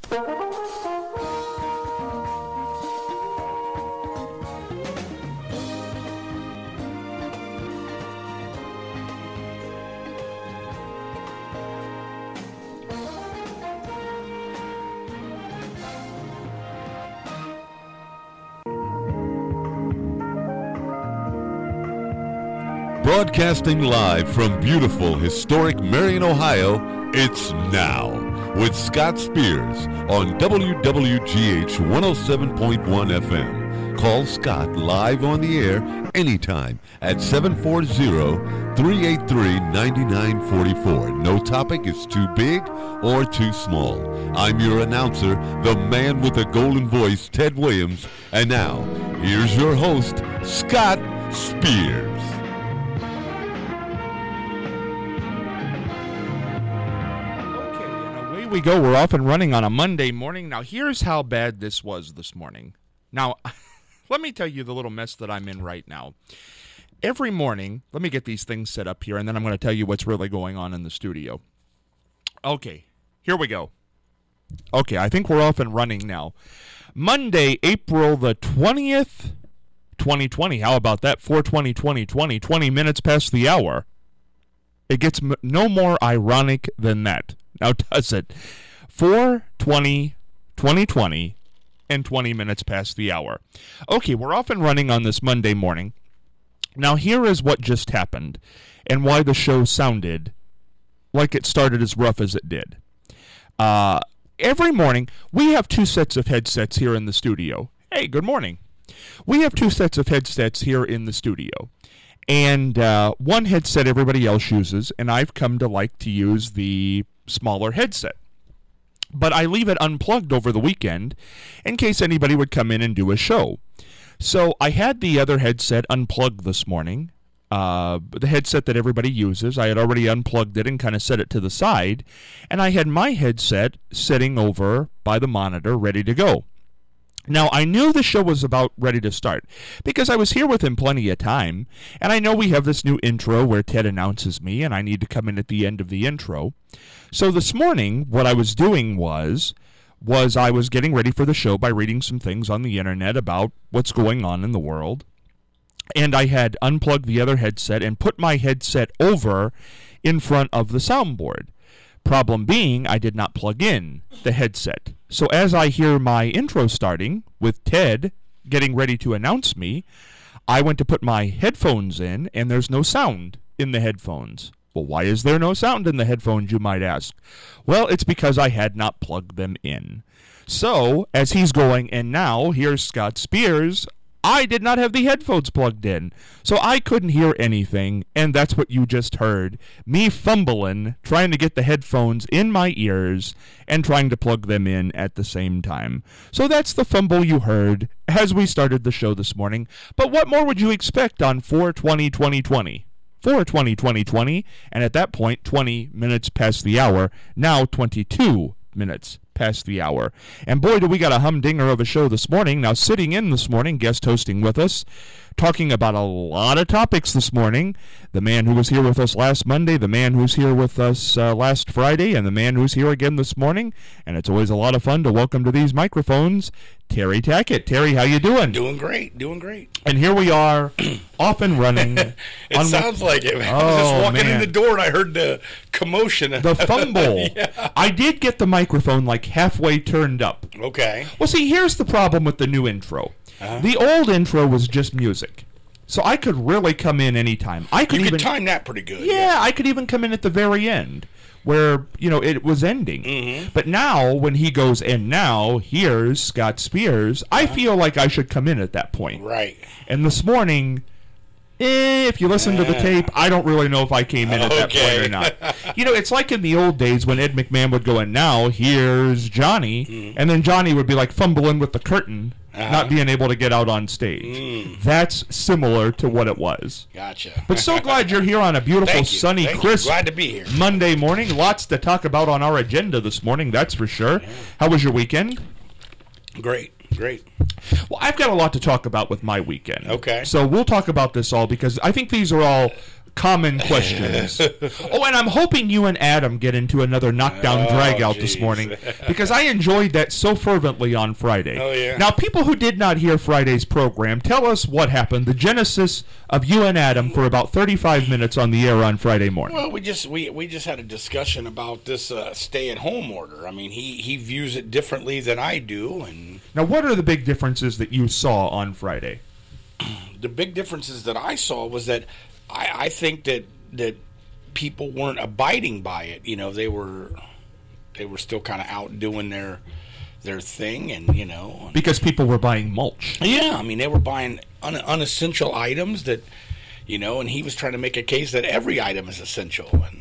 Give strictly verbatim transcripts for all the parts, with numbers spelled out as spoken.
Broadcasting live from beautiful, historic Marion, Ohio, it's Now with Scott Spears on W W G H one oh seven point one F M. Call Scott live on the air anytime at seven four zero, three eight three, nine nine four four. No topic is too big or too small. I'm your announcer, the man with the golden voice, Ted Williams. And now, here's your host, Scott Spears. We go. We're off and running on a Monday morning. Now, here's how bad this was this morning. Now, let me tell you the little mess that I'm in right now. Every morning, let me get these things set up here, and then I'm going to tell you what's really going on in the studio. Okay, here we go. Okay, I think we're off and running now. Monday, April the twentieth, twenty twenty. How about that? four twenty, twenty twenty, twenty minutes past the hour. It gets m- no more ironic than that. Now, does it? four twenty, twenty twenty, and twenty minutes past the hour. Okay, we're off and running on this Monday morning. Now, here is what just happened and why the show sounded like it started as rough as it did. Uh, every morning, we have two sets of headsets here in the studio. Hey, good morning. We have two sets of headsets here in the studio. And uh, one headset everybody else uses, and I've come to like to use the smaller headset. But I leave it unplugged over the weekend in case anybody would come in and do a show. So I had the other headset unplugged this morning, uh, the headset that everybody uses. I had already unplugged it and kind of set it to the side, and I had my headset sitting over by the monitor ready to go. Now, I knew the show was about ready to start because I was here with him plenty of time, and I know we have this new intro where Ted announces me, and I need to come in at the end of the intro. So this morning, what I was doing was, was I was getting ready for the show by reading some things on the internet about what's going on in the world, and I had unplugged the other headset and put my headset over in front of the soundboard. Problem being, I did not plug in the headset. So as I hear my intro starting, with Ted getting ready to announce me, I went to put my headphones in, and there's no sound in the headphones. Well, why is there no sound in the headphones, you might ask? Well, it's because I had not plugged them in. So, as he's going, and now, here's Scott Spears, I did not have the headphones plugged in, so I couldn't hear anything, and that's what you just heard. Me fumbling, trying to get the headphones in my ears, and trying to plug them in at the same time. So that's the fumble you heard as we started the show this morning. But what more would you expect on four twenty, twenty twenty? four twenty, twenty twenty, and at that point, twenty minutes past the hour, now twenty-two minutes past the hour. And boy, do we got a humdinger of a show this morning. Now, sitting in this morning, guest hosting with us, talking about a lot of topics this morning. The man who was here with us last Monday, the man who's here with us uh, last Friday, and the man who's here again this morning. And it's always a lot of fun to welcome to these microphones, Terry Tackett. Terry, how you doing? Doing great, doing great. And here we are, off and running. It sounds like it. I was just walking man. in the door and I heard the commotion. The fumble. Yeah. I did get the microphone like halfway turned up. Okay. Well, see, here's the problem with the new intro. Uh-huh. The old intro was just music. So I could really come in anytime. I could you even could time that pretty good. Yeah, yeah, I could even come in at the very end where, you know, it was ending. Mm-hmm. But now, when he goes, and now, here's Scott Spears, I uh-huh. feel like I should come in at that point. Right. And this morning, eh, if you listen to the tape, I don't really know if I came in at that okay. point or not. You know, it's like in the old days when Ed McMahon would go, and now, here's Johnny, mm-hmm. and then Johnny would be like fumbling with the curtain, uh-huh. not being able to get out on stage. Mm. That's similar to what it was. Gotcha. But so glad you're here on a beautiful, sunny, Thank crisp you. Glad to be here. Monday morning. Lots to talk about on our agenda this morning, that's for sure. Yeah. How was your weekend? Great, great. Well, I've got a lot to talk about with my weekend. Okay. So we'll talk about this all because I think these are all common questions. Oh, and I'm hoping you and Adam get into another knockdown Oh, drag out this geez. morning, because I enjoyed that so fervently on Friday. Oh, yeah. Now, people who did not hear Friday's program, tell us what happened, the genesis of you and Adam for about thirty-five minutes on the air on Friday morning. Well, we just we, we just had a discussion about this uh, stay-at-home order. I mean, he, he views it differently than I do, and Now, what are the big differences that you saw on Friday? the big differences that I saw was that I, I think that that people weren't abiding by it. You know, they were they were still kind of out doing their their thing, and you know, Because people were buying mulch. yeah, I mean, they were buying un, unessential items that, you know, and he was trying to make a case that every item is essential. And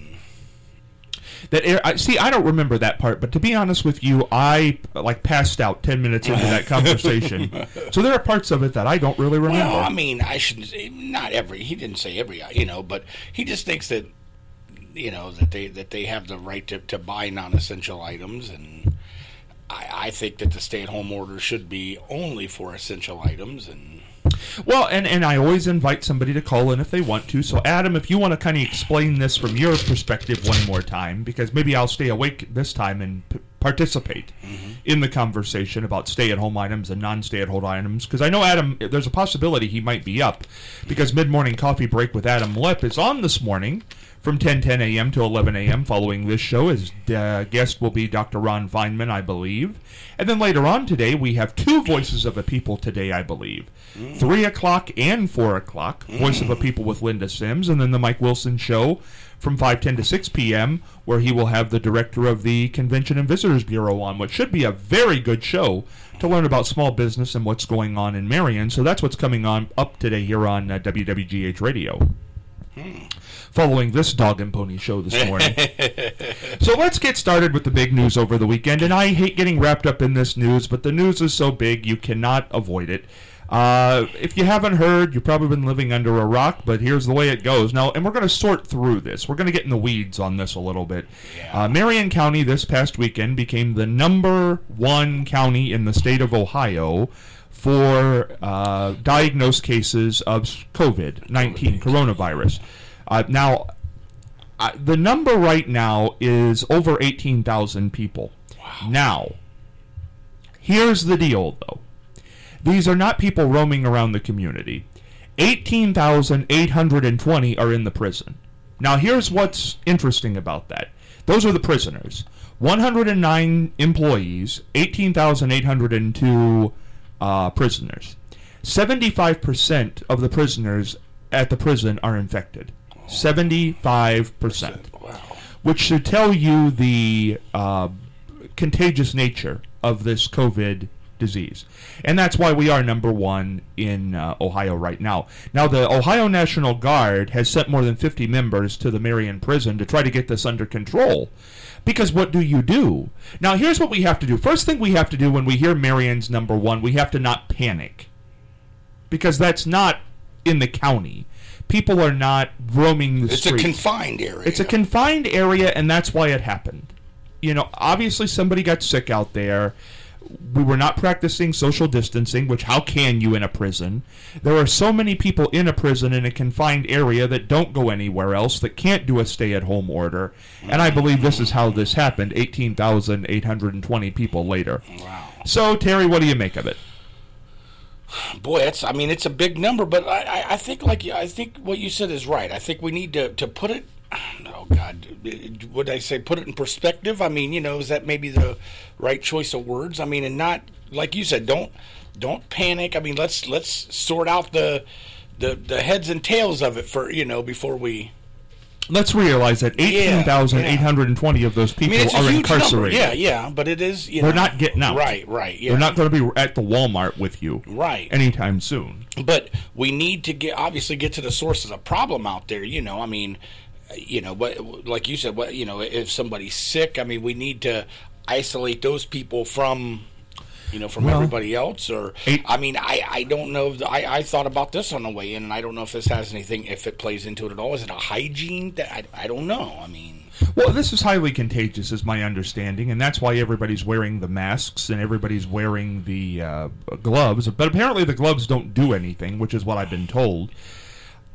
That air, I, see, I don't remember that part, but to be honest with you, I like passed out ten minutes into that conversation. So there are parts of it that I don't really remember. well, I mean, I shouldn't say not every. He didn't say every, you know, but he just thinks that, you know, that they that they have the right to, to buy non-essential items, and I, I think that the stay-at-home order should be only for essential items. And Well, and, and I always invite somebody to call in if they want to. So, Adam, if you want to kind of explain this from your perspective one more time, because maybe I'll stay awake this time and p- participate mm-hmm. in the conversation about stay-at-home items and non-stay-at-home items, because I know Adam, there's a possibility he might be up, because Mid-Morning Coffee Break with Adam Lepp is on this morning from ten ten a.m. to eleven a.m. following this show. His uh, guest will be Doctor Ron Feinman, I believe. And then later on today, we have two Voices of a People today, I believe. Mm. three o'clock and four o'clock, mm. Voice of a People with Linda Sims. And then the Mike Wilson Show from five ten to six p.m., where he will have the director of the Convention and Visitors Bureau on, which should be a very good show to learn about small business and what's going on in Marion. So that's what's coming on up today here on uh, W W G H Radio. Hmm. Following this dog and pony show this morning. So let's get started with the big news over the weekend. And I hate getting wrapped up in this news, but the news is so big you cannot avoid it. Uh, if you haven't heard, you've probably been living under a rock, but here's the way it goes. Now, and we're going to sort through this. We're going to get in the weeds on this a little bit. Yeah. Uh, Marion County this past weekend became the number one county in the state of Ohio for uh, diagnosed cases of COVID nineteen, coronavirus. Uh, now, uh, the number right now is over eighteen thousand people. Wow. Now, here's the deal, though. These are not people roaming around the community. eighteen thousand eight hundred twenty are in the prison. Now, here's what's interesting about that. Those are the prisoners. one hundred nine employees, eighteen thousand eight hundred two uh, prisoners. seventy-five percent of the prisoners at the prison are infected. seventy-five percent. Wow. Which should tell you the uh, contagious nature of this COVID disease. And that's why we are number one in uh, Ohio right now. Now, the Ohio National Guard has sent more than fifty members to the Marion prison to try to get this under control. Because what do you do? Now, here's what we have to do. First thing we have to do when we hear Marion's number one, we have to not panic. Because that's not in the county. People are not roaming the it's streets. It's a confined area. It's a confined area, and that's why it happened. You know, obviously somebody got sick out there. We were not practicing social distancing, which how can you in a prison? There are so many people in a prison in a confined area that don't go anywhere else, that can't do a stay-at-home order. And I believe this is how this happened, eighteen thousand eight hundred twenty people later. Wow. So, Terry, what do you make of it? Boy, it's I mean, it's a big number, but I, I, I think like I think what you said is right. I think we need to, to put it, oh, God, would I say put it in perspective? I mean, you know, is that maybe the right choice of words? I mean, and not, like you said, don't don't panic. I mean, let's let's sort out the the, the heads and tails of it for, you know, before we... Let's realize that eighteen thousand eight hundred twenty yeah. of those people I mean, are incarcerated. Number. Yeah, yeah, but it is, you They're know, not getting out. Right, right, yeah. They're not going to be at the Walmart with you right. anytime soon. But we need to get obviously get to the source of the problem out there, you know. I mean, you know, what, like you said, what, you know, if somebody's sick, I mean, we need to isolate those people from... You know, from well, everybody else, or eight, I mean, I, I don't know. I, I thought about this on the way in, and I don't know if this has anything, if it plays into it at all. Is it a hygiene? That I, I don't know. I mean, well, this is highly contagious, is my understanding, and that's why everybody's wearing the masks and everybody's wearing the uh, gloves. But apparently, the gloves don't do anything, which is what I've been told.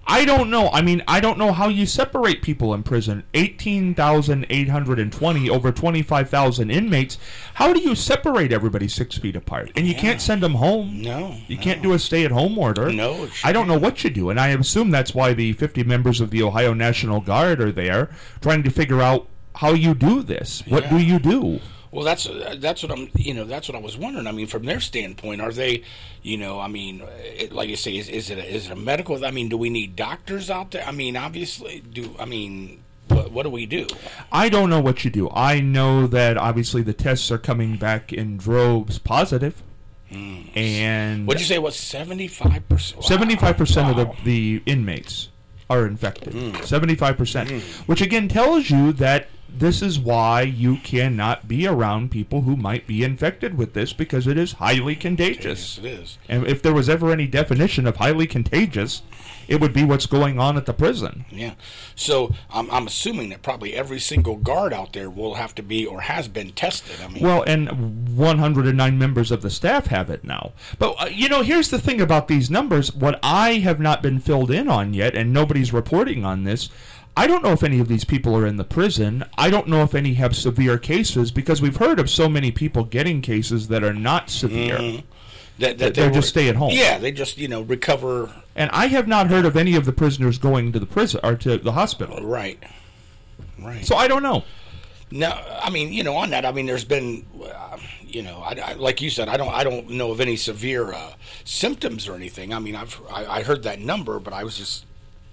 I don't know. I mean, I don't know how you separate people in prison. eighteen thousand eight hundred twenty, over twenty-five thousand inmates. How do you separate everybody six feet apart? And you Yeah. can't send them home. No. You no. can't do a stay-at-home order. No. It I don't know what you do, and I assume that's why the fifty members of the Ohio National Guard are there, trying to figure out how you do this. What Yeah. do you do? Well, that's uh, that's what I'm, you know, that's what I was wondering. I mean, from their standpoint, are they, you know, I mean, it, like you say, is, is it a, is it a medical? I mean, do we need doctors out there? I mean, obviously, do I mean, what, what do we do? I don't know what you do. I know that obviously the tests are coming back in droves positive, Mm. and What'd you say? What seventy-five percent? seventy-five percent Wow. of the, the inmates are infected. Mm. seventy-five percent, which again tells you that this is why you cannot be around people who might be infected with this, because it is highly contagious. Yes, it is. And if there was ever any definition of highly contagious, it would be what's going on at the prison. Yeah. So I'm I'm assuming that probably every single guard out there will have to be or has been tested. I mean, Well, and one hundred nine members of the staff have it now. But, uh, you know, here's the thing about these numbers. What I have not been filled in on yet, and nobody's reporting on this, I don't know if any of these people are in the prison. I don't know if any have severe cases, because we've heard of so many people getting cases that are not severe. Mhm. that, That that they're they just were- stay at home. Yeah, they just you know recover. And I have not heard of any of the prisoners going to the prison or to the hospital. Right. Right. So I don't know. No, I mean, you know, on that, I mean, there's been, uh, you know, I, I, like you said, I don't, I don't know of any severe uh, symptoms or anything. I mean, I've, I, I heard that number, but I was just,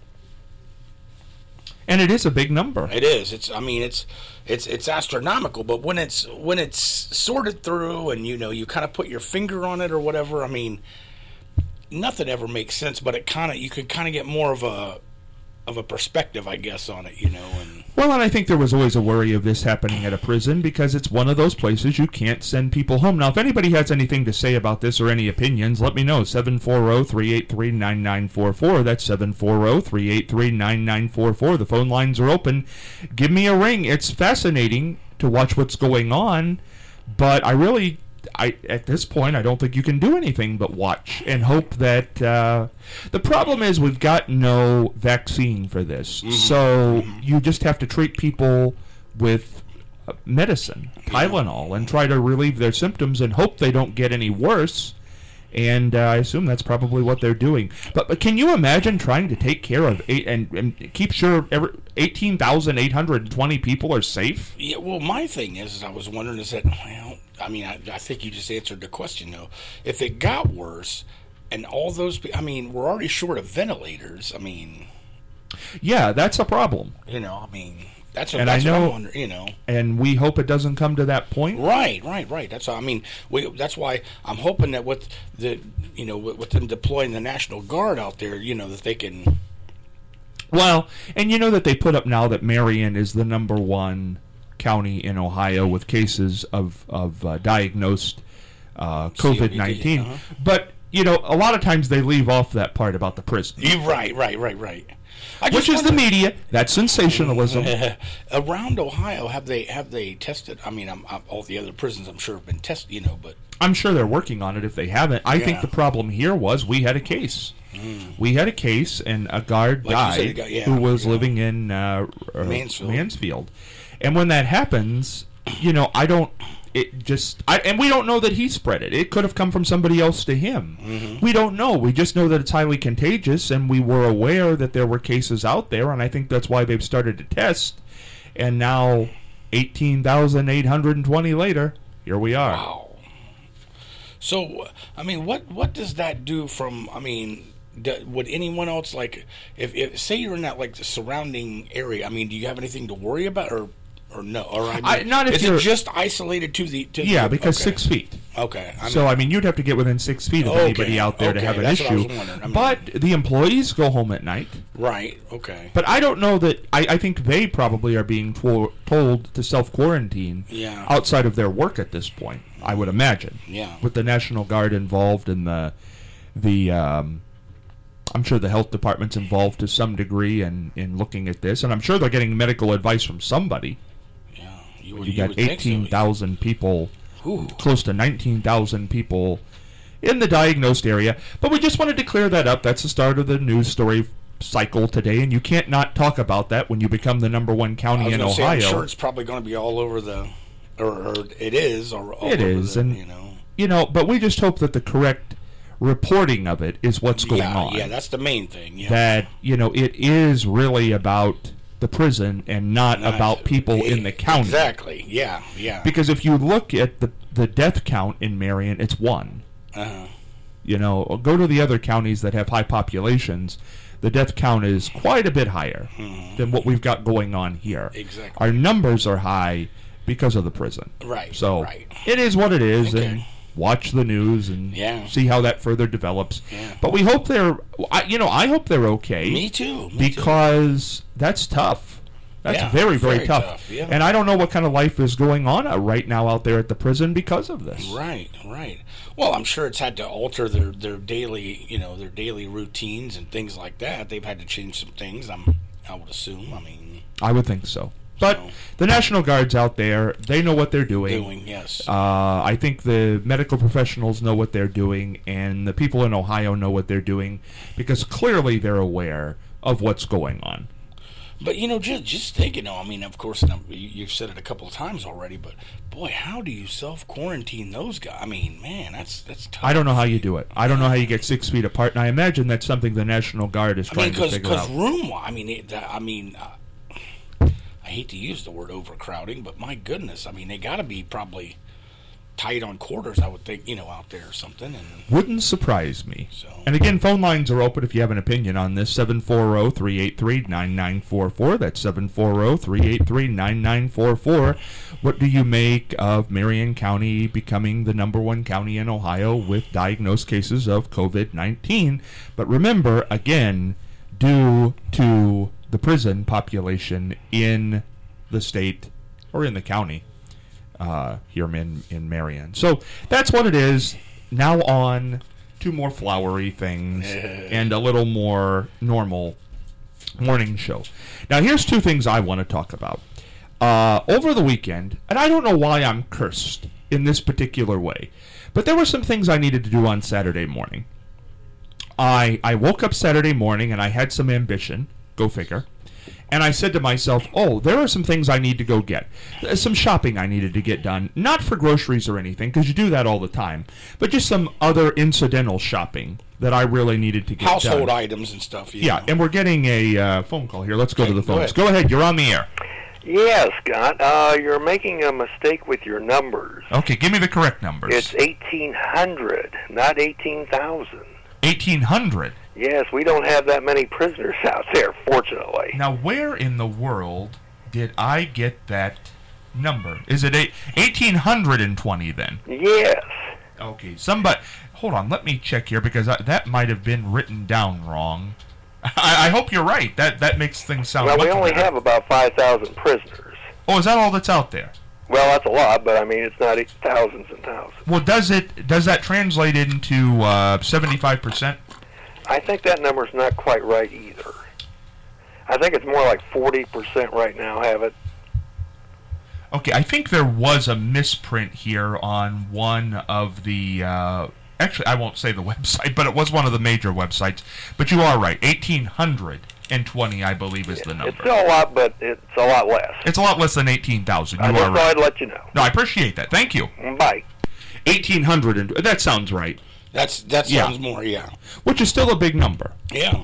And it is a big number. it is, it's, I mean, it's, it's, it's astronomical. But when it's, when it's sorted through, and you know, you kind of put your finger on it or whatever, I mean, nothing ever makes sense. But it kind of, you could kind of get more of a, of a perspective, I guess, on it, you know, and. Well, and I think there was always a worry of this happening at a prison, because it's one of those places you can't send people home. Now, if anybody has anything to say about this or any opinions, let me know. seven four zero, three eight three, nine nine four four. That's seven four zero, three eight three, nine nine four four. The phone lines are open. Give me a ring. It's fascinating to watch what's going on, but I really... I, at this point, I don't think you can do anything but watch and hope that... Uh, the problem is we've got no vaccine for this. Mm-hmm. So mm-hmm. you just have to treat people with uh, medicine, Tylenol, and try to relieve their symptoms and hope they don't get any worse. And uh, I assume that's probably what they're doing. But, but can you imagine trying to take care of eight and, and keep sure every, eighteen thousand eight hundred twenty people are safe? Yeah, well, my thing is, is I was wondering, is that, well, I mean, I, I think you just answered the question, though. If it got worse, and all those, I mean, we're already short of ventilators. I mean, yeah, that's a problem. You know, I mean, that's what, and that's I know, what I'm wondering, you know. And we hope it doesn't come to that point. Right, right, right. That's, I mean, we, that's why I'm hoping that with the, you know, with, with them deploying the National Guard out there, you know, that they can. Well, and you know that they put up now that Marion is the number one county in Ohio with cases of of uh, diagnosed uh, COVID nineteen. Uh-huh. But you know, a lot of times they leave off that part about the prison. You're right, right, right, right. I Which is wonder, the media. That's sensationalism. Around Ohio, have they have they tested? I mean, I'm, I'm, all the other prisons, I'm sure, have been tested. You know, but I'm sure they're working on it. If they haven't, I yeah. think the problem here was we had a case. Mm. We had a case, and a guard like died got, yeah, who was yeah. living in uh, Mansfield. Mansfield. And when that happens, you know, I don't. It just, I, and we don't know that he spread it. It could have come from somebody else to him. Mm-hmm. We don't know. We just know that it's highly contagious, and we were aware that there were cases out there, and I think that's why they've started to test. And now, eighteen thousand eight hundred twenty later, here we are. Wow. So, I mean, what what does that do from? I mean, do, would anyone else like if, if say you're in that like the surrounding area? I mean, do you have anything to worry about, or? Or no, or I mean, I, not if is you're, it just isolated to the? To yeah, the, because okay. six feet. Okay. I mean, so I mean, you'd have to get within six feet of okay, anybody out there okay, to have an that's issue. What I was wondering. I mean, but the employees go home at night. Right. Okay. But I don't know that. I, I think they probably are being to, told to self quarantine. Yeah. Outside of their work at this point, I would imagine. Yeah. With the National Guard involved and the the. Um, I'm sure the health department's involved to some degree in, in looking at this, and I'm sure they're getting medical advice from somebody. You, would, you you got eighteen thousand so. people, Ooh. close to nineteen thousand people in the diagnosed area. But we just wanted to clear that up. That's the start of the news story cycle today, and you can't not talk about that when you become the number one I county was in gonna say, Ohio. I'm sure it's probably going to be all over the, or, or it is, or all It over is, the, and you know. you know, but we just hope that the correct reporting of it is what's going yeah, on. Yeah, that's the main thing. Yeah. That, you know, it is really about the prison and not Not- about people in the county. Exactly. Yeah. Yeah. Because if you look at the the death count in Marion, it's one. Uh-huh. You know, go to the other counties that have high populations. The death count is quite a bit higher Mm-hmm. than what we've got going on here. Exactly. Our numbers are high because of the prison. Right. So Right. it is what it is, Okay. and watch the news and Yeah. see how that further develops. Yeah. But we hope they're, I, you know, I hope they're okay. Me too. Me because that's tough. That's Yeah, very, very, very tough. tough, yeah. And I don't know what kind of life is going on uh, right now out there at the prison because of this. too. Right. Right. Well, I'm sure it's had to alter their, their daily, you know, their daily routines and things like that. They've had to change some things. I'm, I would assume. I mean, I would think so. But So- the National Guard's out there. They know what they're doing. doing yes. Uh, I think the medical professionals know what they're doing, and the people in Ohio know what they're doing because clearly they're aware of what's going on. But you know, just just think, you know, I mean, of course, now, you- you've said it a couple of times already, but boy, how do you self quarantine those guys? I mean, man, that's that's tough. I don't know how you do it. I don't know how you get six feet apart, and I imagine that's something the National Guard is I trying mean, to because figure out. room, I mean, it, that, I mean, uh, I hate to use the word overcrowding, but my goodness, I mean, they got to be probably tight on quarters, I would think, you know, out there or something, and. Wouldn't surprise me. So- And again, phone lines are open if you have an opinion on this. seven four zero, three eight three, nine nine four four. That's seven four zero, three eight three, nine nine four four. What do you make of Marion County becoming the number one county in Ohio with diagnosed cases of COVID nineteen? But remember, again, due to the prison population in the state or in the county uh, here in, in Marion. So that's what it is. Now on to more flowery things and a little more normal morning show. Now here's two things I want to talk about. Uh, over the weekend, and I don't know why I'm cursed in this particular way, but there were some things I needed to do on Saturday morning. I I woke up Saturday morning and I had some ambition, go figure, and I said to myself, oh, there are some things I need to go get. Uh, Some shopping I needed to get done, not for groceries or anything, because you do that all the time, but just some other incidental shopping that I really needed to get Household done. items and stuff. You Yeah, know. and we're getting a uh, phone call here. Let's go Okay, to the go phones. ahead. Go ahead, you're on the air. Yeah, Scott, uh, you're making a mistake with your numbers. Okay, give me the correct numbers. It's eighteen hundred, not eighteen thousand. eighteen hundred. Yes, we don't have that many prisoners out there, fortunately. Now, where in the world did I get that number? Is it eight, eighteen twenty then? Yes. Okay, somebody, hold on, let me check here because I, that might have been written down wrong. I, I hope you're right. That that makes things sound Well, we much only better. have about five thousand prisoners. Oh, is that all that's out there? Well, that's a lot, but I mean, it's not thousands and thousands. Well, does it does that translate into uh, seventy-five percent? I think that number's not quite right either. I think it's more like forty percent right now have it. Okay, I think there was a misprint here on one of the. Uh, actually, I won't say the website, but it was one of the major websites. But you are right. eighteen twenty, I believe, is the number. It's still a lot, but it's a lot less. It's a lot less than eighteen thousand. I You just are thought right. I'd let you know. No, I appreciate that. Thank you. Bye. eighteen hundred, and that sounds right. That's that Yeah. sounds more, yeah, Which is still a big number. yeah.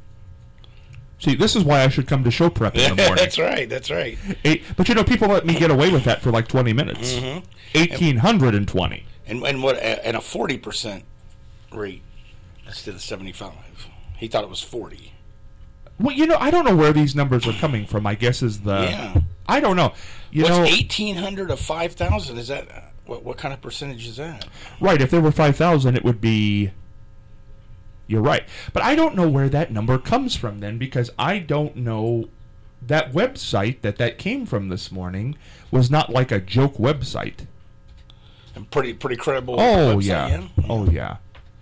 See, this is why I should come to show prep in the morning. That's right. That's right. Eight, but you know, people let me get away with that for like twenty minutes. Mm-hmm. eighteen twenty. And and what and a forty percent rate instead of seventy five. He thought it was forty. Well, you know, I don't know where these numbers are coming from. I guess is the. Yeah. I don't know. You What's know, eighteen hundred of five thousand? Is that uh, what? What kind of percentage is that? right? If there were five thousand, it would be. You're right, but I don't know where that number comes from then because I don't know. That website that that came from this morning was not like a joke website. And pretty pretty credible. Oh website, yeah. Oh yeah.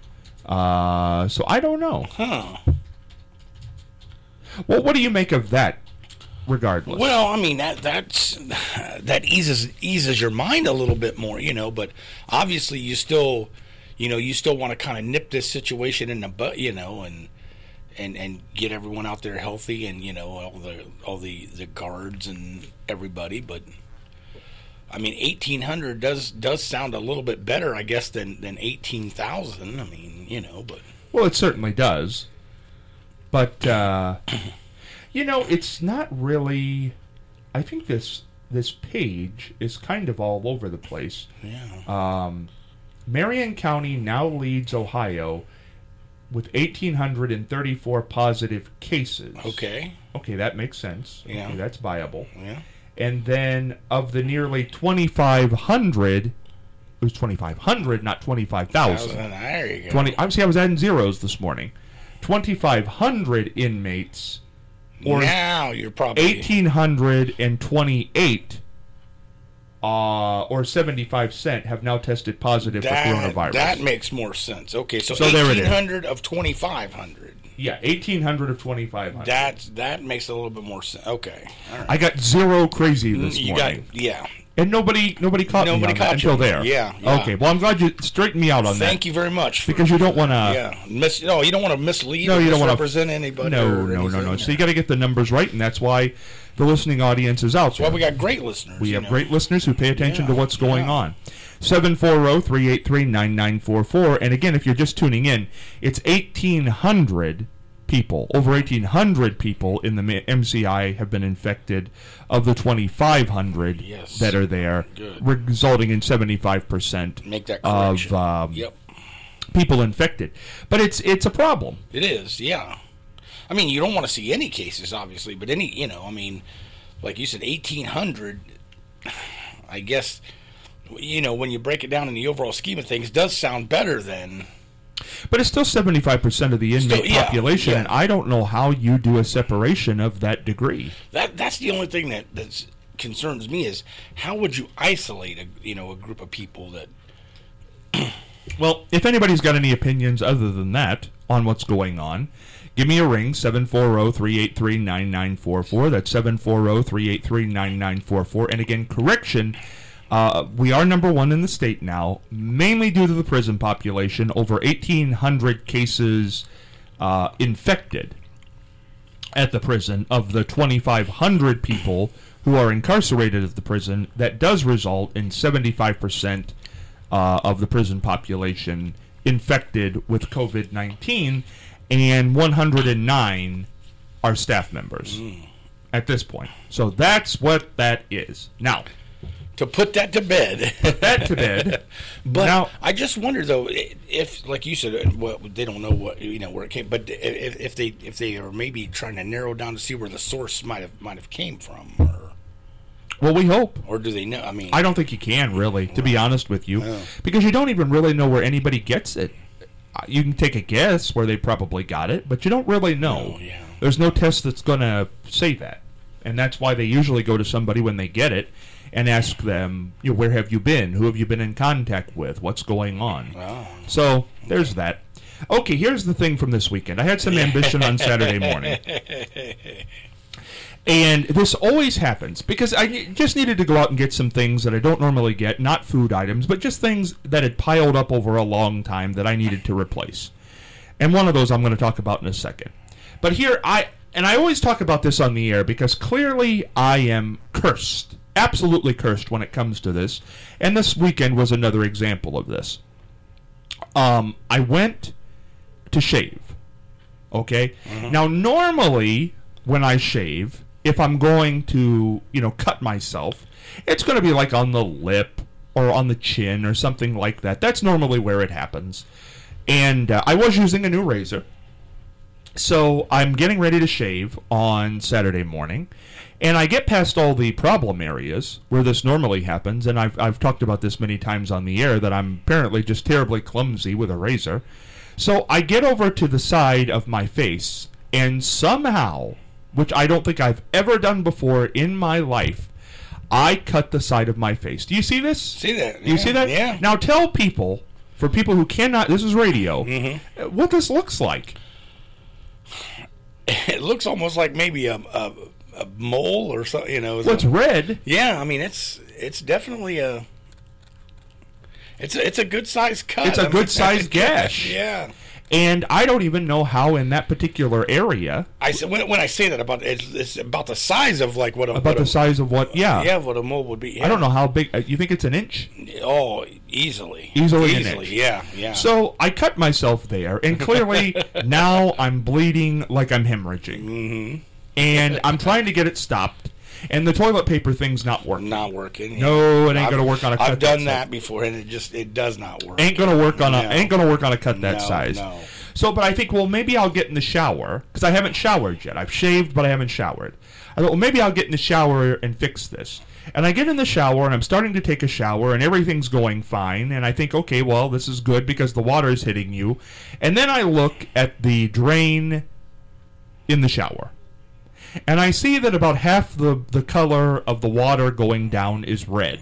Uh, so I don't know. Huh. Well, what do you make of that? Regardless. Well, I mean that that's that eases eases your mind a little bit more, you know. But obviously, you still, you know, you still want to kind of nip this situation in the butt, you know, and and, and get everyone out there healthy, and you know all the all the, the guards and everybody. But I mean, eighteen hundred does does sound a little bit better, I guess, than than eighteen thousand. I mean, you know, but well, it certainly does. But uh, you know, it's not really. I think this this page is kind of all over the place. Yeah. Um, Marion County now leads Ohio with one thousand eight hundred thirty-four positive cases. Okay. Okay, that makes sense. Yeah. Okay, that's viable. Yeah. And then of the nearly twenty-five hundred, it was twenty-five hundred, not twenty-five thousand. There you go. twenty. Obviously, I was adding zeros this morning. twenty-five hundred inmates, or now you're probably one thousand eight hundred twenty-eight, uh, or seventy-five percent have now tested positive that, for coronavirus. That makes more sense. Okay, so, So there it is. eighteen hundred of twenty-five hundred. Yeah, eighteen hundred of twenty-five hundred. That that makes a little bit more sense. Okay, all right. I got zero crazy this you morning. got yeah. And nobody nobody caught Nobody me on caught that you until on there. that. Yeah, yeah. Okay, well, I'm glad you straightened me out on that. Thank you very much. For, Because you don't want to... yeah, mis- no, you don't want to mislead No, or you don't wanna- misrepresent anybody. No, or no, no, anything. no. So you got to get the numbers right, and that's why the listening audience is out That's why there. we got great listeners. We you have know. great listeners who pay attention Yeah, to what's going yeah. on. seven four zero, three eight three, nine nine four four. And again, if you're just tuning in, it's eighteen hundred people. Over eighteen hundred people in the M C I have been infected of the twenty-five hundred Yes. that are there, Good. resulting in seventy-five percent Make that of correction. um, Yep, people infected. But it's it's a problem. it is. Yeah, I mean, you don't want to see any cases, obviously, but any, you know, I mean, like you said, eighteen hundred. I guess, you know, when you break it down in the overall scheme of things, does sound better than. But it's still seventy-five percent of the inmate Still, yeah, population, yeah. and I don't know how you do a separation of that degree. That that's the only thing that that's concerns me is how would you isolate a you know a group of people that. Well, if anybody's got any opinions other than that on what's going on, give me a ring, seven four zero, three eight three, nine nine four four. That's seven four zero, three eight three, nine nine four four. And again, correction, uh, we are number one in the state now, mainly due to the prison population. Over eighteen hundred cases uh, infected at the prison of the twenty-five hundred people who are incarcerated at the prison. That does result in seventy-five percent uh, of the prison population infected with COVID nineteen, and one hundred nine are staff members mm. at this point. So that's what that is. Now, to put that to bed. Put that to bed. But now, I just wonder though, if, like you said, well, they don't know what you know where it came. But if, if they if they are maybe trying to narrow down to see where the source might have might have came from, or well, we hope. Or do they know? I mean, I don't think you can really, to right. be honest with you, yeah. because you don't even really know where anybody gets it. You can take a guess where they probably got it, but you don't really know. Oh, yeah. There's no test that's going to say that. And that's why they usually go to somebody when they get it and ask them, you know, where have you been? Who have you been in contact with? What's going on? Oh. So there's that. Okay, here's the thing from this weekend. I had some ambition on Saturday morning. And this always happens because I just needed to go out and get some things that I don't normally get, not food items, but just things that had piled up over a long time that I needed to replace. And one of those I'm going to talk about in a second. But here, I and I always talk about this on the air because clearly I am cursed, absolutely cursed when it comes to this. And this weekend was another example of this. Um, I went to shave, okay? Mm-hmm. Now, normally when I shave, if I'm going to, you know, cut myself, it's going to be like on the lip or on the chin or something like that. That's normally where it happens. And uh, I was using a new razor. So I'm getting ready to shave on Saturday morning. And I get past all the problem areas where this normally happens. And I've, I've talked about this many times on the air that I'm apparently just terribly clumsy with a razor. So I get over to the side of my face and somehow, which I don't think I've ever done before in my life, I cut the side of my face. Do you see this? See that? Do you yeah, see that? Yeah. Now tell people, for people who cannot, this is radio, mm-hmm. what this looks like. It looks almost like maybe a, a, a mole or something, you know. Well, it's red. Yeah, I mean, it's it's definitely a, it's a, it's a good sized cut. It's a I mean, good sized gash. Yeah. And I don't even know how in that particular area. I say, when, when I say that about it's, it's about the size of like what a About what the a, size of what? Yeah. yeah what a mole would be. Yeah. I don't know how big. Uh, you think it's an inch? Oh, easily, Easily an easily. inch. Yeah, yeah. So I cut myself there, and clearly now I'm bleeding like I'm hemorrhaging, mm-hmm. and I'm trying to get it stopped. And the toilet paper thing's not working. Not working. Yeah. No, it ain't I've, gonna work on a cut I've done that, that before, and it just it does not work. Ain't gonna work on a No. ain't gonna work on a cut that No, size. no. So, but I think, well, maybe I'll get in the shower because I haven't showered yet. I've shaved, but I haven't showered. I thought, well, maybe I'll get in the shower and fix this. And I get in the shower, and I'm starting to take a shower, and everything's going fine. And I think, okay, well, this is good because the water is hitting you. And then I look at the drain in the shower. And I see that about half the, the color of the water going down is red.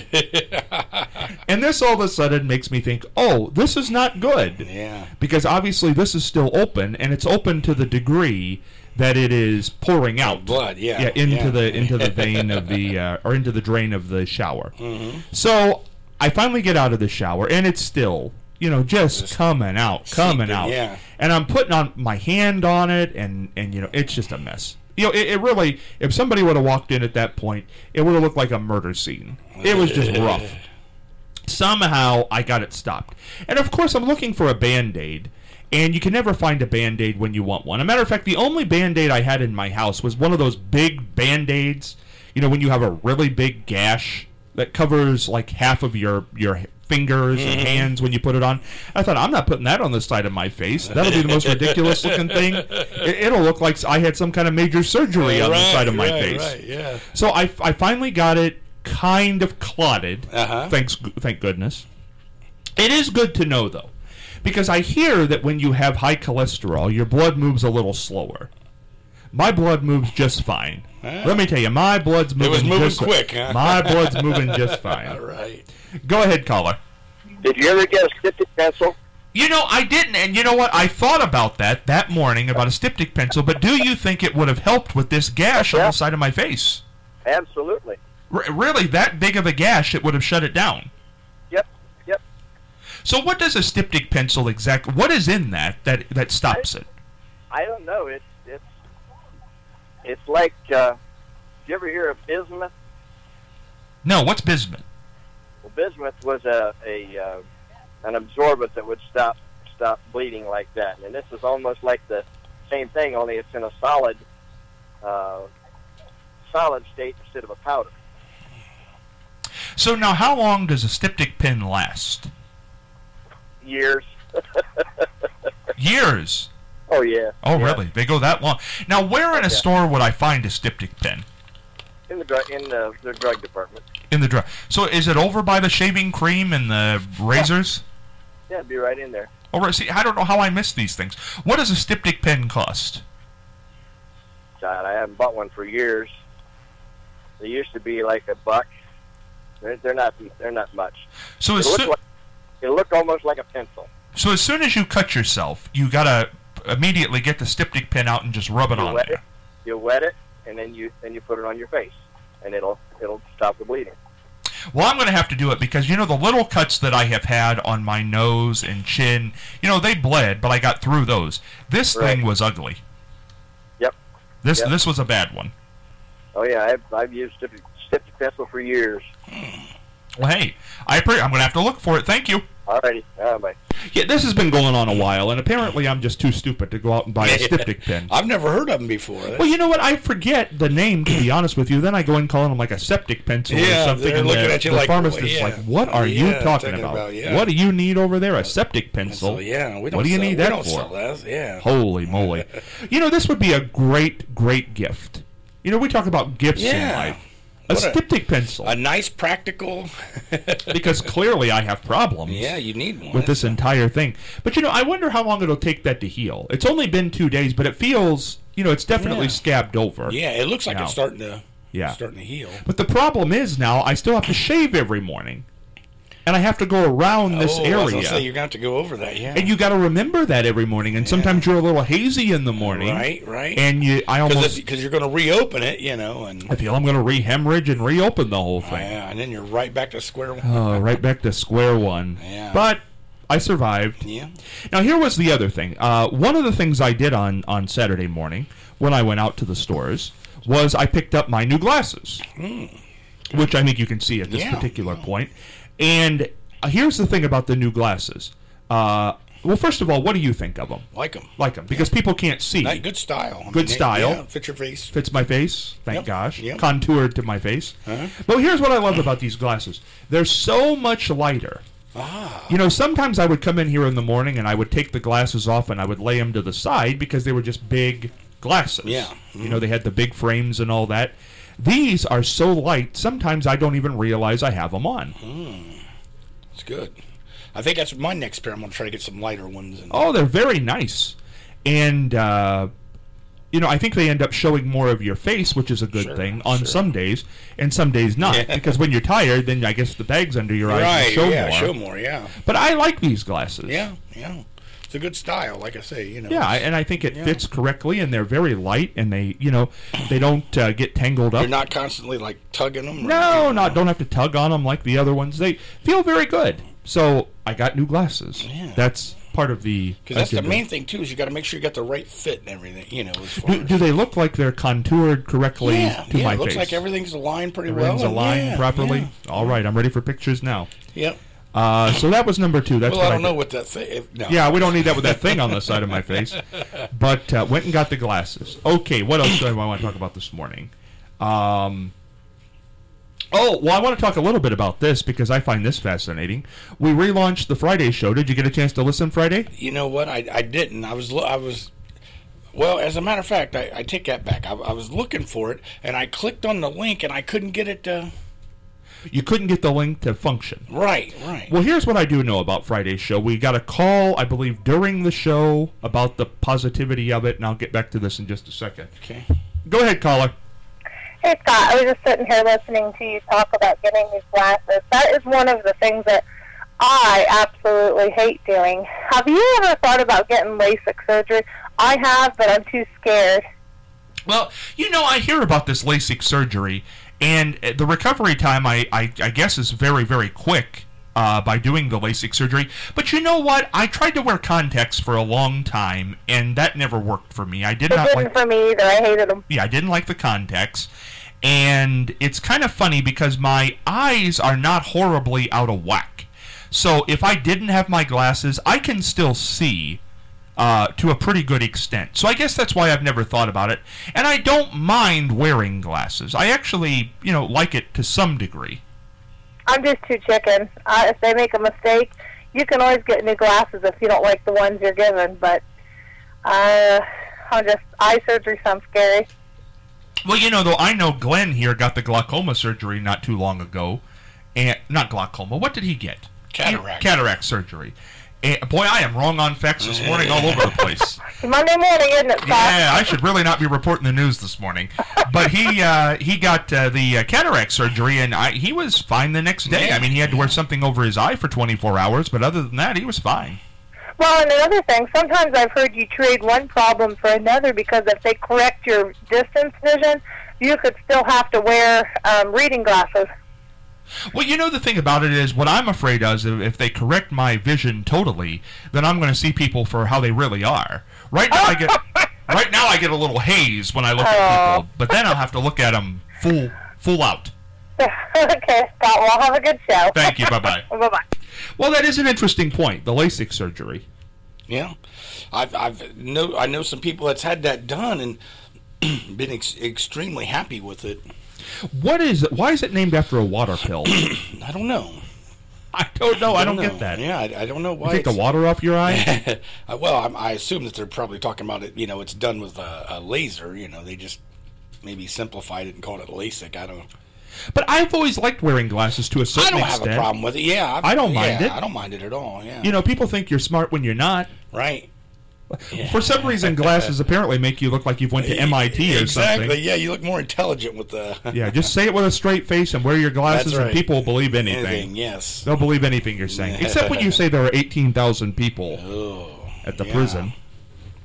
And this all of a sudden makes me think, oh, this is not good. Yeah. Because obviously this is still open, and it's open to the degree that it is pouring out Blood, yeah. yeah into yeah. the into the vein of the uh, or into the drain of the shower. Mm-hmm. So I finally get out of the shower, and it's still, you know, just, just coming out, coming seeping, out. yeah. And I'm putting on my hand on it, and and you know, it's just a mess. You know, it, it really, if somebody would have walked in at that point, it would have looked like a murder scene. It was just rough. Somehow, I got it stopped. And, of course, I'm looking for a Band-Aid, and you can never find a Band-Aid when you want one. As a matter of fact, the only Band-Aid I had in my house was one of those big Band-Aids, you know, when you have a really big gash that covers, like, half of your, your fingers and hands when you put it on. I thought, I'm not putting that on the side of my face. That'll be the most ridiculous looking thing. It, it'll look like I had some kind of major surgery on right, the side of my right, face. Right, yeah. So I, I finally got it kind of clotted. Uh-huh. Thanks, thank goodness. It is good to know, though, because I hear that when you have high cholesterol, your blood moves a little slower. My blood moves just fine. Ah. Let me tell you, my blood's moving. It was moving just quick, huh? My blood's moving just fine. All right. Go ahead, caller. Did you ever get a styptic pencil? You know, I didn't, and you know what? I thought about that that morning, about a styptic pencil, but do you think it would have helped with this gash on Yeah. the side of my face? Absolutely. R- really, that big of a gash, it would have shut it down. Yep, yep. So what does a styptic pencil exactly, what is in that that, that stops it? I don't know. It's it's it's like. Uh, did you ever hear of bismuth? No, what's bismuth? Well, bismuth was a a uh, an absorbent that would stop stop bleeding like that, and this is almost like the same thing, only it's in a solid uh, solid state instead of a powder. So now, how long does a styptic pen last? Years. Years. Oh yeah. Oh, yeah. really? They go that long? Now, where in a Yeah. store would I find a styptic pen? In the drug in the, the drug department. In the drug. So is it over by the shaving cream and the razors? Yeah, it'd be right in there. Oh, right. See, I don't know how I missed these things. What does a styptic pen cost? God, I haven't bought one for years. They used to be like a buck. They're, they're not. They're not much. So It as, looked soo- like, it looked almost like a pencil. so as soon as you cut yourself, you gotta immediately get the styptic pen out and just rub it You on wet there. it. You wet it, and then you then you put it on your face, and it'll it'll stop the bleeding. Well, I'm going to have to do it because, you know, the little cuts that I have had on my nose and chin, you know, they bled, but I got through those. This Right. thing was ugly. Yep. This Yep. this was a bad one. Oh yeah, I've I've used styptic, styptic pencil for years. Well, hey, I pre- I'm going to have to look for it. Thank you. Alrighty, uh, bye. Yeah, this has been going on a while, and apparently I'm just too stupid to go out and buy a styptic pen. I've never heard of them before. Well, you know what? I forget the name, to be honest with you. Then I go and call them like a septic pencil Yeah, or something. they're and looking the, at you the like, pharmacist well, is yeah. like, what are you Yeah, talking talking about? about, yeah. What do you need over there? A septic pencil? So, yeah, we don't What do you sell, need we that don't for? Sell that. Yeah. Holy moly. You know, this would be a great, great gift. You know, we talk about gifts in Yeah. life. A What a- styptic pencil. A nice practical. Because clearly I have problems. Yeah, you need one. With this entire thing. But, you know, I wonder how long it'll take that to heal. It's only been two days, but it feels, you know, it's definitely Yeah. scabbed over. Yeah, it looks like Now. it's starting to. Yeah. Starting to heal. But the problem is now I still have to shave every morning. And I have to go around this oh, I was area. gonna say, you're going to have to go over that, yeah. And you got to remember that every morning. And sometimes you're a little hazy in the morning. Right, right. And you, I almost, Because you're going to reopen it, you know, and I feel I'm going to re-hemorrhage and reopen the whole thing. yeah, and then you're right back to square one. Oh, right back to square one. Yeah. But I survived. Yeah. Now, here was the other thing. Uh, one of the things I did on, on Saturday morning when I went out to the stores was I picked up my new glasses, mm. which I think you can see at this yeah. particular point. And uh, here's the thing about the new glasses. Uh, well, first of all, what do you think of them? Like them. Like them, because yeah. people can't see. Nice, good style. I good mean, style. Yeah, fits your face. Fits my face, thank yep. gosh. Yep. Contoured to my face. Uh-huh. But here's what I love about these glasses. They're so much lighter. Ah. You know, sometimes I would come in here in the morning and I would take the glasses off and I would lay them to the side because they were just big glasses. Yeah. Mm-hmm. You know, they had the big frames and all that. These are so light, sometimes I don't even realize I have them on. Mm. That's good. I think that's my next pair. I'm going to try to get some lighter ones. And oh, they're very nice. And, uh, you know, I think they end up showing more of your face, which is a good sure, thing on sure. some days, and some days not. Yeah. Because when you're tired, then I guess the bags under your eyes right, will show yeah, more. show more, yeah. But I like these glasses. Yeah, yeah. It's a good style, like I say, you know. Yeah, and I think it yeah. fits correctly, and they're very light, and they, you know, they don't uh, get tangled up. You're not constantly, like, tugging them? No, not don't have to tug on them like the other ones. They feel very good. So I got new glasses. Yeah. That's part of the because that's agenda. the main thing too is you got to make sure you got the right fit and everything, you know. As far Do, as do they look like they're contoured correctly yeah, to yeah, my it looks face? like everything's aligned pretty Everything's well. aligned yeah, properly. Yeah. All right, I'm ready for pictures now. Yep. Uh, so that was number two. That's well, what I don't I know what that thing. No. Yeah, we don't need that with that thing on the side of my face. But uh, went and got the glasses. Okay, what else do I want to talk about this morning? Um, oh, well, I want to talk a little bit about this because I find this fascinating. We relaunched the Friday show. Did you get a chance to listen Friday? You know what? I, I didn't. I was I was. Well, as a matter of fact, I, I take that back. I, I was looking for it, and I clicked on the link, and I couldn't get it to... You couldn't get the link to function. Right, right. Well, here's what I do know about Friday's show. We got a call, I believe, during the show about the positivity of it, and I'll get back to this in just a second. Okay. Go ahead, caller. Hey, Scott. I was just sitting here listening to you talk about getting these glasses. That is one of the things that I absolutely hate doing. Have you ever thought about getting LASIK surgery? I have, but I'm too scared. Well, you know, I hear about this LASIK surgery, and the recovery time, I, I, I guess, is very, very quick uh, by doing the LASIK surgery. But you know what? I tried to wear contacts for a long time, and that never worked for me. I did It not didn't like. for me either. I hated them. Yeah, I didn't like the contacts. And it's kind of funny because my eyes are not horribly out of whack. So if I didn't have my glasses, I can still see uh, to a pretty good extent. So I guess that's why I've never thought about it. And I don't mind wearing glasses. I actually, you know, like it to some degree. I'm just too chicken. Uh, if they make a mistake, you can always get new glasses if you don't like the ones you're given. But uh, I'm just eye surgery sounds scary. Well, you know, though, I know Glenn here got the glaucoma surgery not too long ago. And not glaucoma. What did he get? Cataract. Cataract surgery. And, boy, I am wrong on facts this morning all over the place. Monday morning, isn't it, Scott? Yeah, I should really not be reporting the news this morning. But he uh, he got uh, the uh, cataract surgery, and I, he was fine the next day. Yeah. I mean, he had to wear something over his eye for twenty-four hours, but other than that, he was fine. Well, and another thing, sometimes I've heard you trade one problem for another because if they correct your distance vision, you could still have to wear um, reading glasses. Well, you know, the thing about it is, what I'm afraid of is if they correct my vision totally, then I'm going to see people for how they really are. Right now, I get right now I get a little haze when I look at people, but then I'll have to look at them full full out. Okay, Scott, well, have a good show. Thank you. Bye-bye. Bye-bye. Well, that is an interesting point, the LASIK surgery. Yeah. I've, I've know, I know some people that's had that done and been ex- extremely happy with it. What is it? Why is it named after a water pill? I don't know. I don't know. I don't, know. get that. Yeah, I, I don't know why. You take the it's- water off your eye? Uh, well, I, I assume that they're probably talking about it. You know, it's done with a, a laser. You know, they just maybe simplified it and called it LASIK. I don't. But I've always liked wearing glasses to a I certain don't extent. have a problem with it. Yeah, I've, I don't mind yeah, it. I don't mind it at all. Yeah. You know, people think you're smart when you're not. Right. Yeah. For some reason, glasses apparently make you look like you've went to M I T or exactly. something. Yeah, you look more intelligent with the. Yeah, just say it with a straight face and wear your glasses, That's right. and people will believe anything. Anything, yes. They'll believe anything you're saying, except when you say there are eighteen thousand people Oh, at the yeah. prison.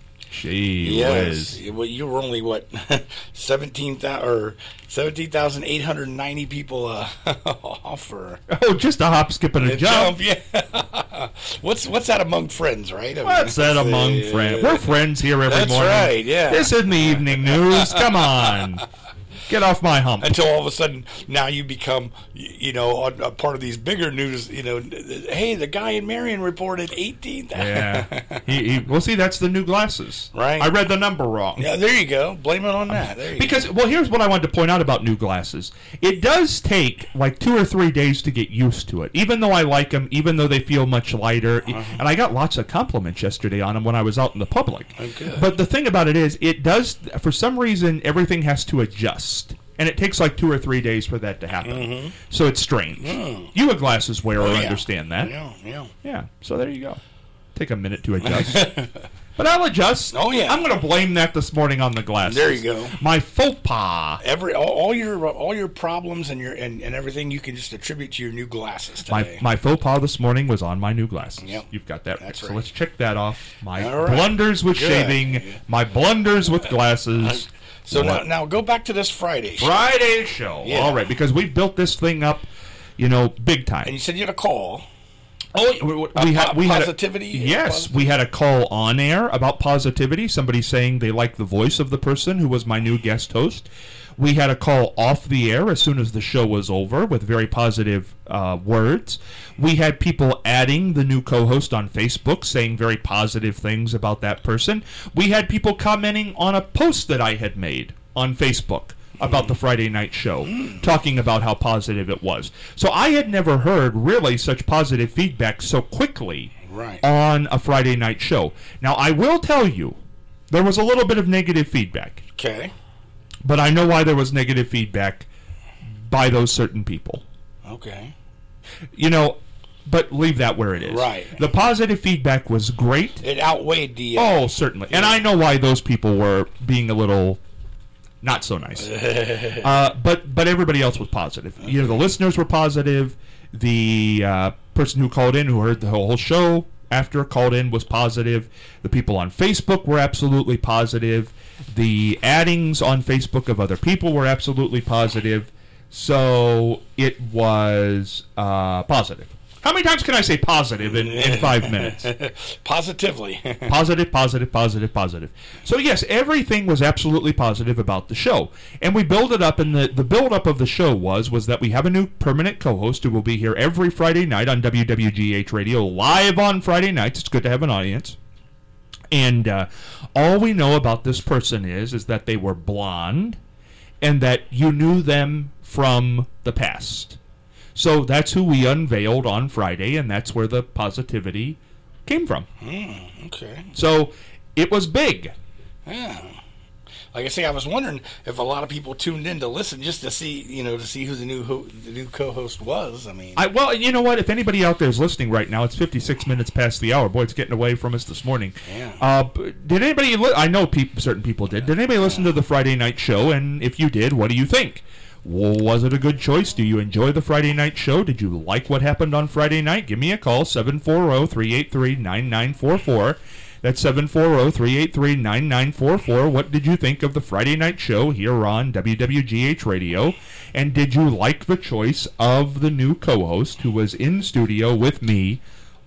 Gee Yes. whiz. Well, you were only, what, seventeen thousand or seventeen thousand eight hundred ninety people uh, off for Oh, just a hop, skip, and a a jump. jump. Yeah. what's what's that among friends, right? I mean, What's that it's, among uh, friends? We're friends here every That's morning. right, yeah. This isn't the evening news. Come on. Get off my hump. Until all of a sudden, now you become, y- you know, a, a part of these bigger news. You know, hey, the guy in Marion reported eighteen thousand. Yeah. he, he, well, see, that's the new glasses. Right. I read the number wrong. Yeah, there you go. Blame it on that. There you Because, well, here's what I wanted to point out about new glasses. It does take like two or three days to get used to it, even though I like them, even though they feel much lighter. Uh-huh. And I got lots of compliments yesterday on them when I was out in the public. Oh, good. But the thing about it is, it does, for some reason, everything has to adjust. And it takes like two or three days for that to happen. So it's strange. Mm. You a glasses wearer go. Oh, yeah. understand that. Yeah, yeah. Yeah, so there you go. Take a minute to adjust. But I'll adjust. Oh, yeah. I'm going to blame that this morning on the glasses. There you go. My faux pas. Every all, all your all your problems and your and, and everything you can just attribute to your new glasses My today. my faux pas this morning was on my new glasses. Yep. You've got that right. That's So right. let's check that off. My All right. blunders with Good. shaving. My blunders with glasses. so now, What? now go back to this Friday. show. Friday show. Yeah. All right, because we built this thing up, you know, big time. And you said you had a call. Oh, we, we Uh, had we positivity? had a, yes, we had a call on air about positivity. Somebody saying they liked the voice of the person who was my new guest host. We had a call off the air as soon as the show was over with very positive uh, words. We had people adding the new co-host on Facebook saying very positive things about that person. We had people commenting on a post that I had made on Facebook about the Friday night show, talking about how positive it was. So I had never heard really such positive feedback so quickly Right. on a Friday night show. Now, I will tell you, there was a little bit of negative feedback, Okay. but I know why there was negative feedback by those certain people. Okay. You know, but leave that where it is. Right. The positive feedback was great. It outweighed the. Uh, Oh, certainly. And I know why those people were being a little not so nice. uh, but but everybody else was positive. You know, the listeners were positive. The uh, person who called in, who heard the whole show after called in, was positive. The people on Facebook were absolutely positive. The addings on Facebook of other people were absolutely positive. So it was uh, positive. How many times can I say positive in, in five minutes? Positively. Positive, positive, positive, positive. So yes, everything was absolutely positive about the show, and we build it up. And the the build up of the show was was that we have a new permanent co-host who will be here every Friday night on W W G H Radio, live on Friday nights. It's good to have an audience. And uh, all we know about this person is is that they were blonde, and that you knew them from the past. So that's who we unveiled on Friday, and that's where the positivity came from. Mm, okay. So it was big. Yeah. Like I say, I was wondering if a lot of people tuned in to listen just to see, you know, to see who the new ho- the new co-host was. I mean, I well, you know what? If anybody out there is listening right now, it's fifty-six minutes past the hour. Boy, it's getting away from us this morning. Yeah. Uh, b- did anybody? Li- I know peop- certain people did. Did anybody listen to the Friday night show? And if you did, what do you think? Was it a good choice? Do you enjoy the Friday night show? Did you like what happened on Friday night? Give me a call, seven four zero, three eight three, nine nine four four. That's seven four zero, three eight three, nine nine four four. What did you think of the Friday night show here on W W G H Radio? And did you like the choice of the new co-host who was in studio with me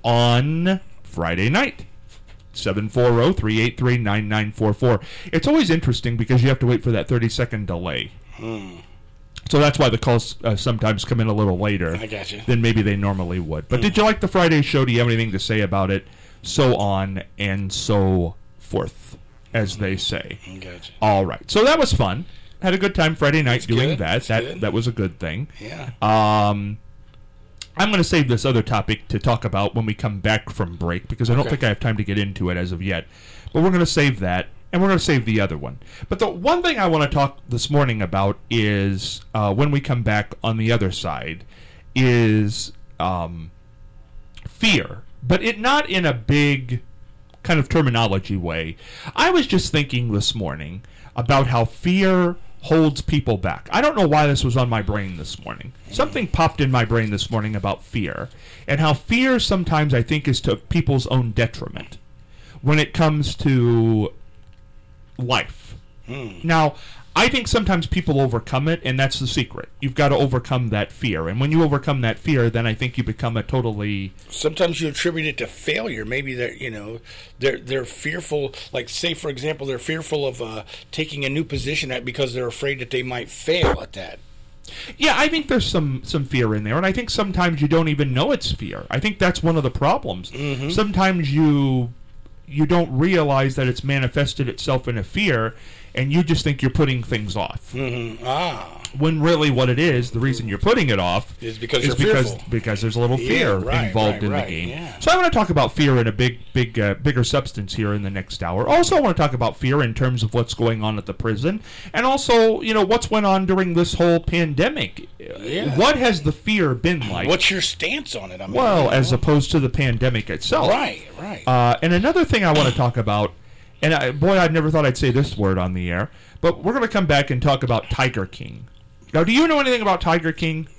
on Friday night? seven four zero, three eight three, nine nine four four. It's always interesting because you have to wait for that thirty-second delay. Hmm. So that's why the calls uh, sometimes come in a little later I got you. than maybe they normally would. But did you like the Friday show? Do you have anything to say about it? So on and so forth, as they say. I got you. All right. So that was fun. Had a good time Friday night That's doing good. that. That's That good. that was a good thing. Yeah. Um, I'm going to save this other topic to talk about when we come back from break because I don't Okay. think I have time to get into it as of yet. But we're going to save that, and we're going to save the other one. But the one thing I want to talk this morning about is uh, when we come back on the other side is um, fear, but it not in a big kind of terminology way. I was just thinking this morning about how fear holds people back. I don't know why this was on my brain this morning. Something popped in my brain this morning about fear, and how fear sometimes I think is to people's own detriment when it comes to life. Hmm. Now, I think sometimes people overcome it, and that's the secret. You've got to overcome that fear. And when you overcome that fear, then I think you become a totally... Sometimes you attribute it to failure. Maybe they're, you know, they're they're fearful. Like, say, for example, they're fearful of uh, taking a new position at because they're afraid that they might fail at that. Yeah, I think there's some, some fear in there, and I think sometimes you don't even know it's fear. I think that's one of the problems. Mm-hmm. Sometimes you you don't realize that it's manifested itself in a fear, and you just think you're putting things off. Mm-hmm. Ah. When really what it is, the reason you're putting it off is because is you're because, fearful. because there's a little Yeah, fear right, involved right, in right, the game. yeah. So I want to talk about fear in a big, big, uh, bigger substance here in the next hour. Also, I want to talk about fear in terms of what's going on at the prison, and also, you know, what's went on during this whole pandemic. Yeah. What has the fear been like? What's your stance on it? I mean, well, you know? as opposed to the pandemic itself. Right, right. Uh, and another thing I want to talk about, and I, boy, I never thought I'd say this word on the air, but we're going to come back and talk about Tiger King. Now, do you know anything about Tiger King?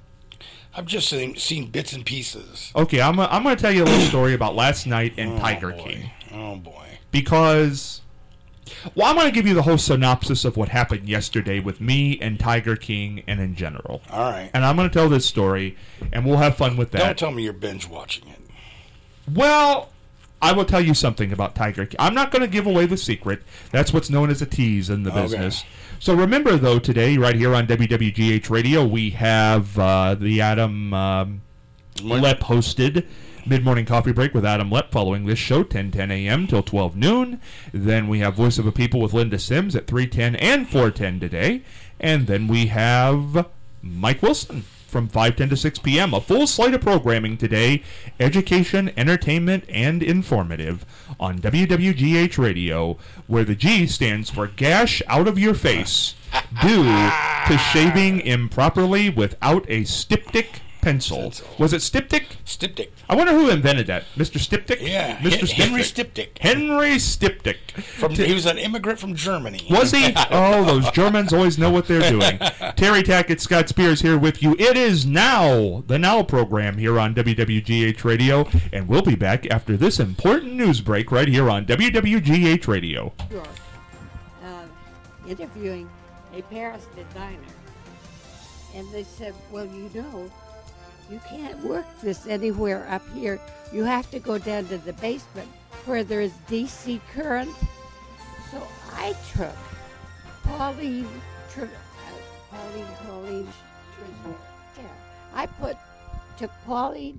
I've just seen, seen bits and pieces. Okay, I'm, uh, I'm going to tell you a little story about last night and Oh, Tiger boy. King. Oh, boy. Because, well, I'm going to give you the whole synopsis of what happened yesterday with me and Tiger King and in general. All right. And I'm going to tell this story, and we'll have fun with that. Don't tell me you're binge watching it. Well, I will tell you something about Tiger King. I'm not going to give away the secret. That's what's known as a tease in the Okay. business. So remember, though, today, right here on W W G H Radio, we have uh, the Adam um, Lepp hosted Mid-Morning Coffee Break with Adam Lepp following this show, ten ten a.m. till twelve noon. Then we have Voice of a People with Linda Sims at three ten and four ten today. And then we have Mike Wilson from five ten to six p.m. A full slate of programming today, education, entertainment, and informative on W W G H Radio, where the G stands for gash out of your face due to shaving improperly without a styptic pencil. Pencil. Was it styptic? Styptic. I wonder who invented that. Mister Styptic? Yeah. Mister Hen- Henry Styptic. Henry Styptic. From, he was an immigrant from Germany. Was he? Oh, those Germans always know what they're doing. Terry Tackett, Scott Spears here with you. It is now, the Now program here on W W G H Radio, and we'll be back after this important news break right here on W W G H Radio. York, uh, interviewing a Paris designer, and they said, well, you know, you can't work this anywhere up here. You have to go down to the basement where there is D C current. So I took Pauline, Tri- uh, Pauline, Pauline, Tri- yeah, I put, took Pauline